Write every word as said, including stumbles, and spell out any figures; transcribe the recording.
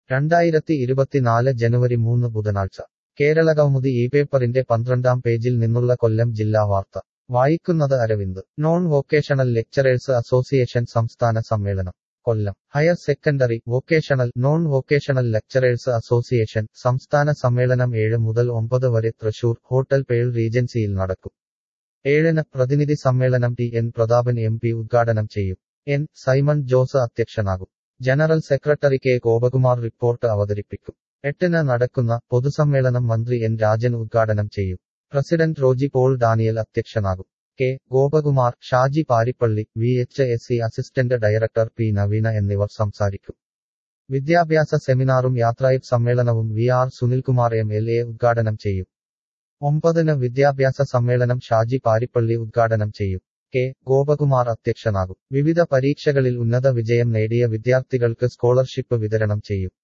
രണ്ടായിരത്തി ഇരുപത്തിനാല് ജനുവരി മൂന്ന് ബുധനാഴ്ച കേരളകൗമുദി ഈ പേപ്പറിന്റെ പന്ത്രണ്ടാം പേജിൽ നിന്നുള്ള കൊല്ലം ജില്ലാ വാർത്ത വായിക്കുന്നത് Aravind non vocational lecturers association സംസ്ഥാന സമ്മേളനം Kollam higher secondary vocational non vocational lecturers association സംസ്ഥാന സമ്മേളനം ഏഴ് മുതൽ ഒമ്പത് വരെ തൃശൂർ ഹോട്ടൽ പേൾ റീജൻസിയിൽ നടക്കും ഏഴിന് പ്രതിനിധി സമ്മേളനം T N Prathapan M P ഉദ്ഘാടനം ചെയ്യും എൻ സൈമൺ ജോസ് അധ്യക്ഷനാകും general secretary K Gopakumar report അവതരിപ്പിക്കും എട്ടിന് നടക്കുന്ന പൊതുസമ്മേളനം മന്ത്രി എൻ രാജൻ ഉദ്ഘാടനം ചെയ്യും പ്രസിഡന്റ് റോജി പോൾ ഡാനിയൽ അധ്യക്ഷനാകും K Gopakumar Shaji Parippally V H S C assistant director P Naveena എന്നിവർ സംസാരിക്കും വിദ്യാഭ്യാസ സെമിനാറും യാത്രായിപ്പ് സമ്മേളനവും V R Sunilkumar M L A ഉദ്ഘാടനം ചെയ്യും ഒമ്പതിന് വിദ്യാഭ്യാസ സമ്മേളനം ഷാജി പാരിപ്പള്ളി ഉദ്ഘാടനം ചെയ്യും കെ ഗോപകുമാർ അധ്യക്ഷനാകും വിവിധ പരീക്ഷകളിൽ ഉന്നത വിജയം നേടിയ വിദ്യാർത്ഥികൾക്ക് സ്കോളർഷിപ്പ് വിതരണം ചെയ്യും